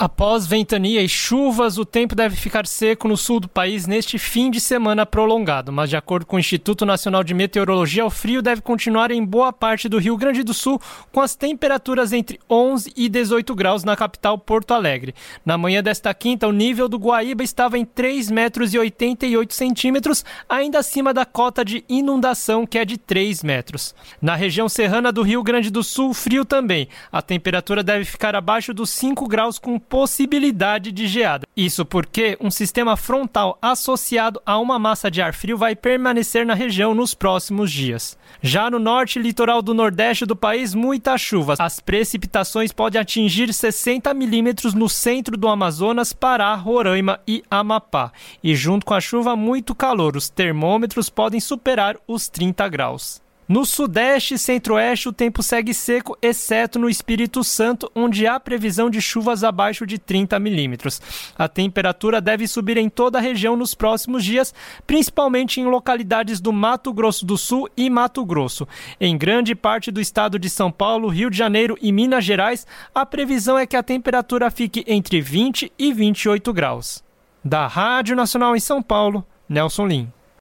Após ventania e chuvas, o tempo deve ficar seco no sul do país neste fim de semana prolongado, mas de acordo com o Instituto Nacional de Meteorologia, o frio deve continuar em boa parte do Rio Grande do Sul, com as temperaturas entre 11 e 18 graus na capital Porto Alegre. Na manhã desta quinta, o nível do Guaíba estava em 3,88 metros, ainda acima da cota de inundação, que é de 3 metros. Na região serrana do Rio Grande do Sul, frio também. A temperatura deve ficar abaixo dos 5 graus com possibilidade de geada. Isso porque um sistema frontal associado a uma massa de ar frio vai permanecer na região nos próximos dias. Já no norte e litoral do nordeste do país, muita chuva. As precipitações podem atingir 60 milímetros no centro do Amazonas, Pará, Roraima e Amapá. E junto com a chuva, muito calor. Os termômetros podem superar os 30 graus. No sudeste e centro-oeste, o tempo segue seco, exceto no Espírito Santo, onde há previsão de chuvas abaixo de 30 milímetros. A temperatura deve subir em toda a região nos próximos dias, principalmente em localidades do Mato Grosso do Sul e Mato Grosso. Em grande parte do estado de São Paulo, Rio de Janeiro e Minas Gerais, a previsão é que a temperatura fique entre 20 e 28 graus. Da Rádio Nacional em São Paulo, Nelson Lim.